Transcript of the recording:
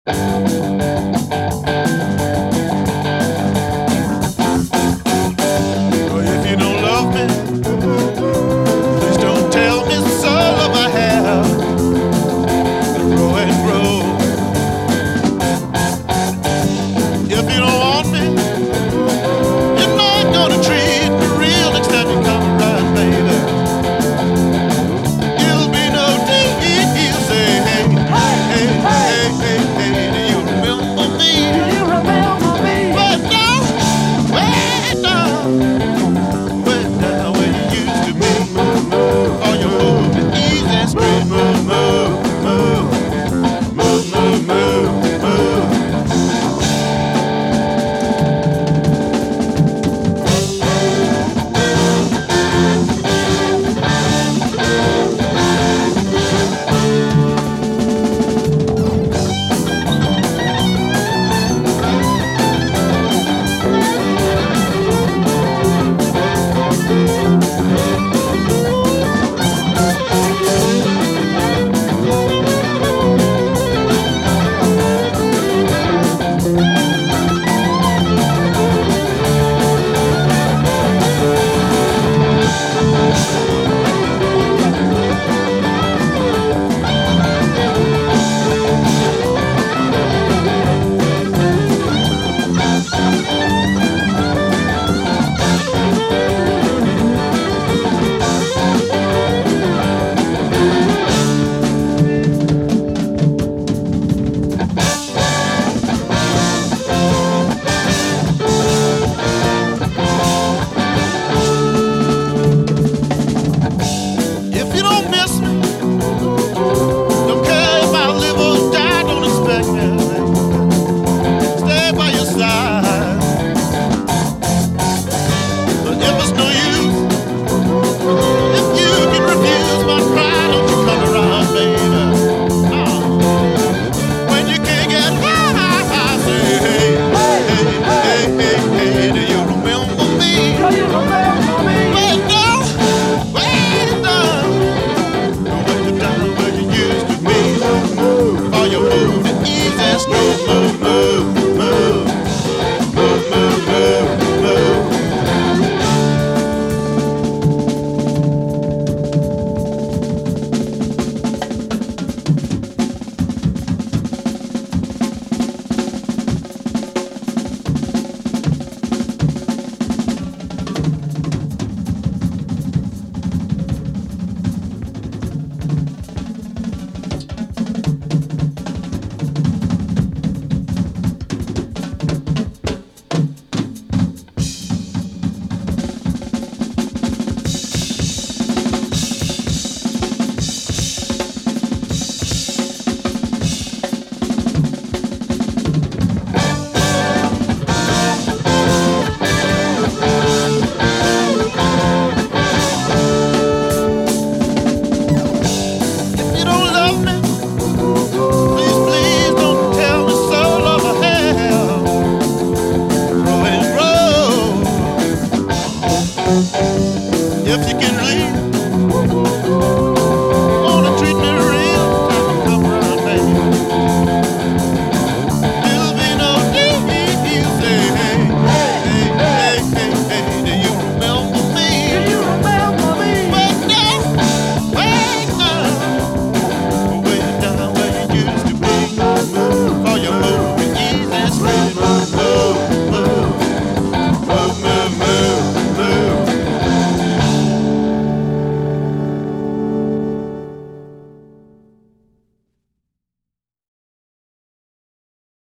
Well, if you don't love me, please don't tell me so. Love I have to grow and grow. If you don't want me, you're not gonna treat me real next time you come around, baby. It'll be no deal. Say, hey, hey, hey, hey, hey, do you remember me? But no, way down where you used to be. Oh, you moving easy and straight, move, move, move, move, move, move, move. If you don't miss me, don't care if I live or die, don't expect me. Stay by your side. But if it's no use, if you can refuse my cry, don't you come around, baby. When you can't get high, say hey, hey, hey, hey, hey, do you remember me? Way down, where you used to be. Oh, you moving easy, slow, move, move.